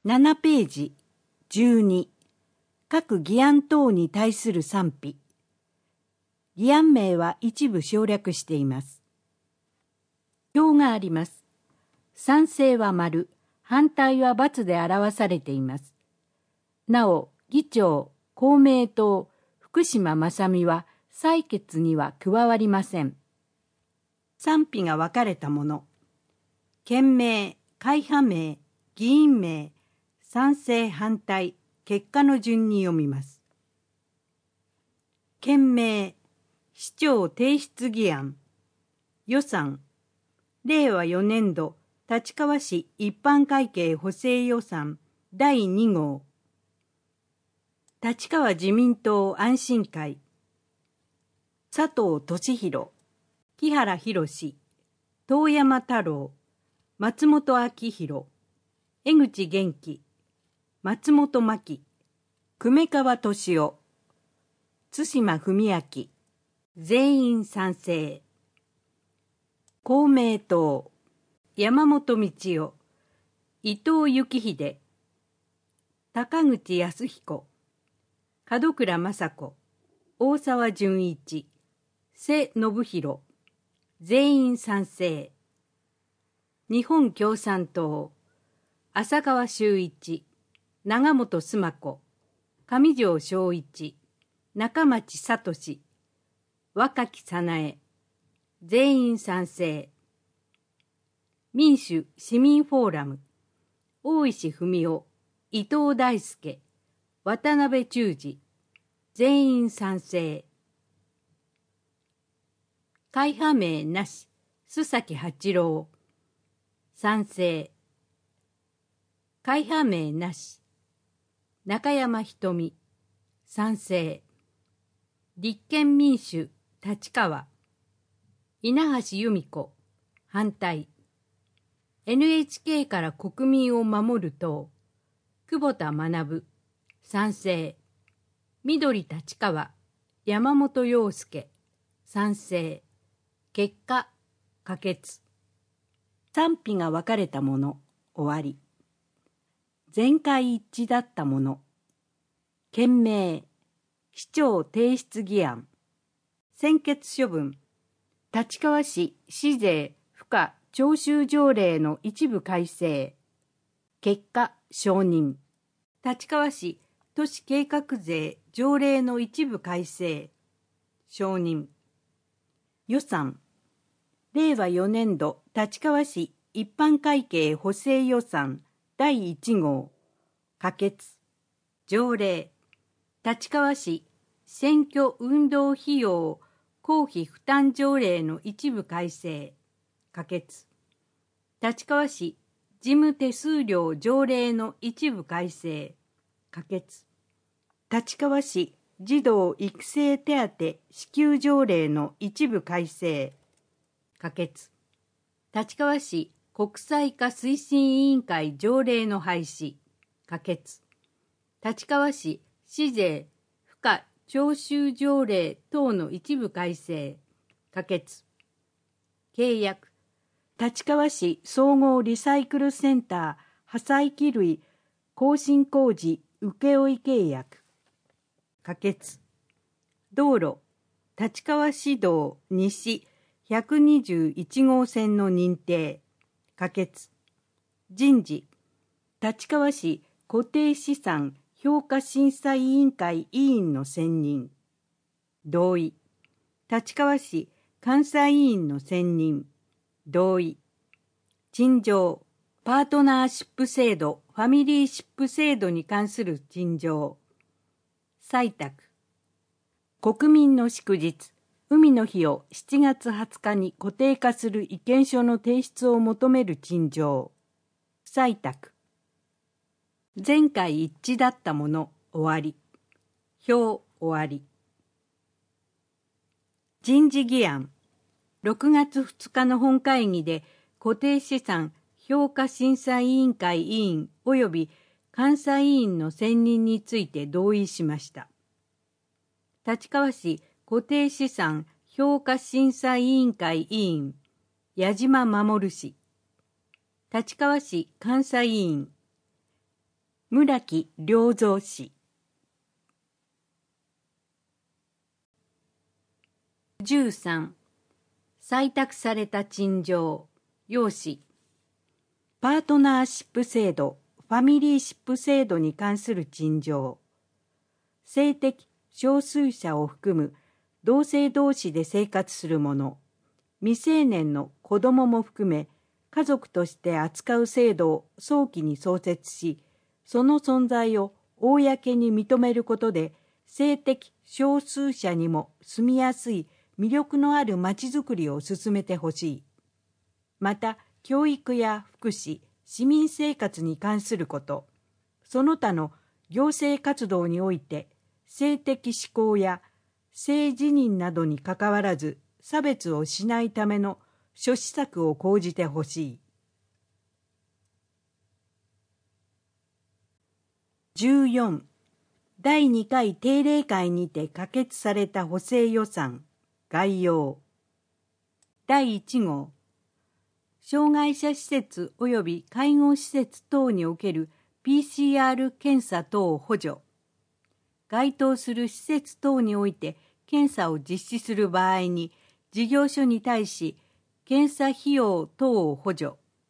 7ページ12各議案等に対する賛否。議案名は一部省略しています。表があります。賛成は丸、反対は×で表されています。なお、議長、公明党、福島正美は採決には加わりません。賛否が分かれたもの。県名、会派名、議員名、賛成反対、結果の順に読みます。県名、市長提出議案、予算、令和4年度立川市一般会計補正予算第2号、立川自民党安心会、佐藤俊弘、木原博、遠山太郎、松本明弘、江口元気、松本真希、久米川俊夫、対馬文明、全員賛成。公明党、山本道夫、伊藤幸秀、高口康彦、門倉正子、大沢純一、瀬信弘、全員賛成。日本共産党、浅川修一、長本須磨子、上条正一、中町聡、若木早苗、全員賛成。民主・市民フォーラム、大石文夫、伊藤大輔、渡辺忠二、全員賛成。会派名なし、須崎八郎、賛成。会派名なし、中山瞳、賛成。立憲民主、立川、稲橋由美子、反対。NHK から国民を守る党、久保田学、賛成。緑立川、山本陽介、賛成。結果、可決。賛否が分かれたもの、終わり。全会一致だったもの。県名、市長提出議案。専決処分。立川市市税賦課徴収条例の一部改正。結果、承認。立川市都市計画税条例の一部改正。承認。予算。令和4年度立川市一般会計補正予算第1号。可決。条例。立川市選挙運動費用公費負担条例の一部改正。可決。立川市事務手数料条例の一部改正。可決。立川市児童育成手当支給条例の一部改正。可決。立川市国際化推進委員会条例の廃止。可決。立川市市税賦課徴収条例等の一部改正。可決。契約。立川市総合リサイクルセンター破砕機類更新工事請負契約。可決。道路。立川市道西121号線の認定。可決。人事。立川市固定資産評価審査委員会委員の選任。同意。立川市監査委員の選任。同意。陳情。パートナーシップ制度、ファミリーシップ制度に関する陳情。採択。国民の祝日、海の日を7月20日に固定化する意見書の提出を求める陳情。採択。全会一致だったもの、終わり。表、終わり。人事議案。6月2日の本会議で固定資産評価審査委員会委員及び監査委員の選任について同意しました。立川市固定資産評価審査委員会委員矢島守氏。立川市監査委員村木良三氏。13、採択された陳情、要旨。パートナーシップ制度、ファミリーシップ制度に関する陳情。性的少数者を含む同性同士で生活する者、未成年の子供も含め、家族として扱う制度を早期に創設し、その存在を公に認めることで、性的少数者にも住みやすい魅力のあるまちづくりを進めてほしい。また、教育や福祉、市民生活に関すること、その他の行政活動において、性的指向や性自認などにかかわらず、差別をしないための諸施策を講じてほしい。14、第2回定例会にて可決された補正予算、概要。第1号、障害者施設及び介護施設等における PCR 検査等補助。該当する施設等において検査を実施する場合に、事業所に対し検査費用等を補助。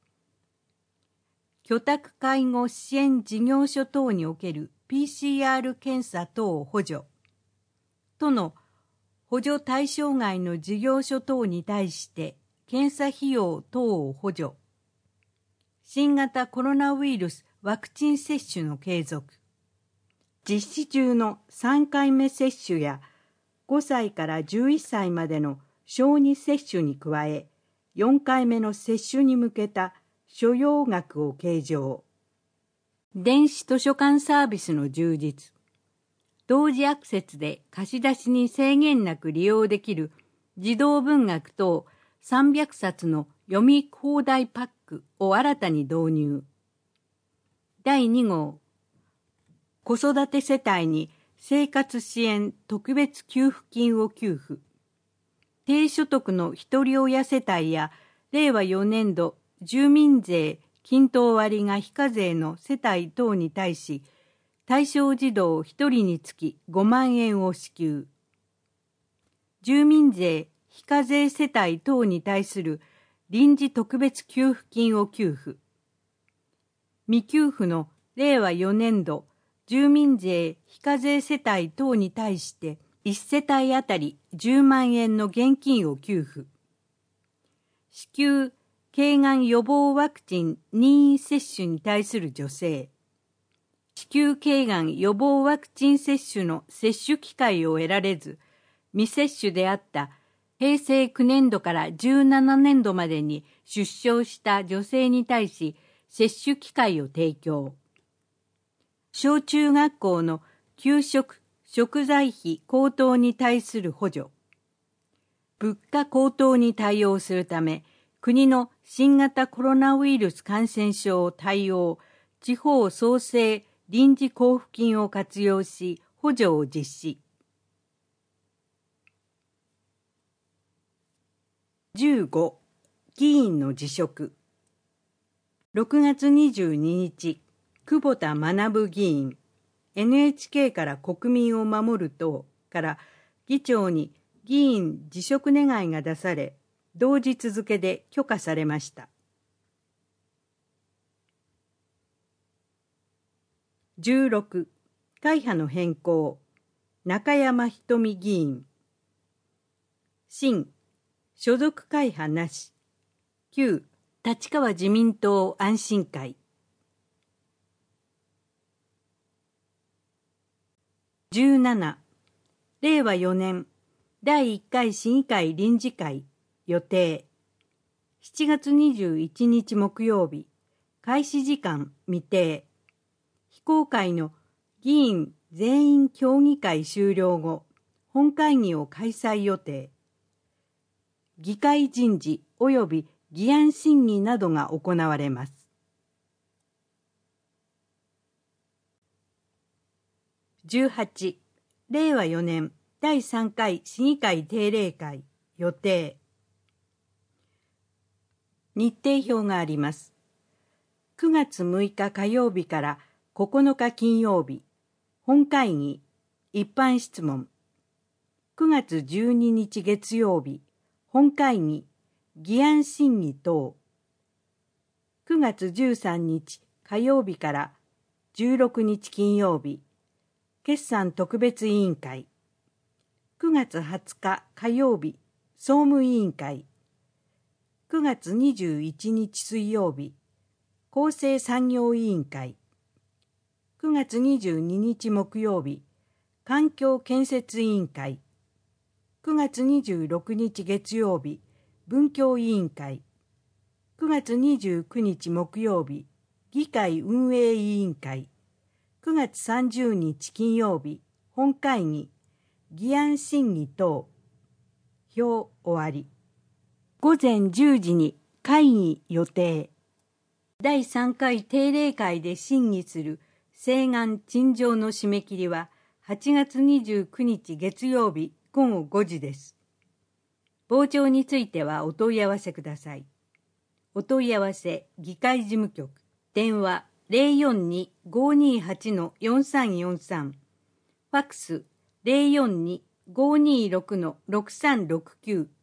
居宅介護支援事業所等における PCR 検査等を補助。都の補助対象外の事業所等に対して検査費用等を補助。新型コロナウイルスワクチン接種の継続。実施中の3回目接種や5歳から11歳までの小児接種に加え、4回目の接種に向けた所要額を計上。電子図書館サービスの充実。同時アクセスで貸し出しに制限なく利用できる児童文学等300冊の読み放題パックを新たに導入。第2号、子育て世帯に生活支援特別給付金を給付。低所得の一人親世帯や令和4年度住民税均等割が非課税の世帯等に対し、対象児童1人につき5万円を支給。住民税非課税世帯等に対する臨時特別給付金を給付。未給付の令和4年度住民税非課税世帯等に対して1世帯あたり10万円の現金を給付。子宮頸がん予防ワクチン任意接種に対する助成。子宮頸がん予防ワクチン接種の接種機会を得られず、未接種であった平成9年度から17年度までに出生した女性に対し接種機会を提供。小中学校の給食・食材費高騰に対する補助。物価高騰に対応するため、国の新型コロナウイルス感染症対応地方創生臨時交付金を活用し補助を実施。15、議員の辞職。6月22日、久保田学議員、NHK から国民を守る党から議長に議員辞職願が出され、同日付で許可されました。16、会派の変更。中山ひとみ議員。新、所属会派なし。旧、立川自民党安心会。17、令和4年第1回市議会臨時会予定。7月21日木曜日、開始時間未定。非公開の議員全員協議会終了後、本会議を開催予定。議会人事及び議案審議などが行われます。18、令和4年第3回市議会定例会予定。日程表があります。9月6日火曜日から 9日金曜日、本会議、一般質問。9月12日月曜日、本会議、議案審議等。9月13日火曜日から16日金曜日、決算特別委員会。9月20日火曜日、総務委員会。9月21日水曜日、厚生産業委員会。9月22日木曜日、環境建設委員会。9月26日月曜日、文教委員会。9月29日木曜日、議会運営委員会。9月30日金曜日、本会議、議案審議等。表終わり。午前10時に会議予定。第3回定例会で審議する請願陳情の締め切りは8月29日月曜日午後5時です。傍聴についてはお問い合わせください。お問い合わせ議会事務局、電話 042-528-4343、ファックス 042-526-6369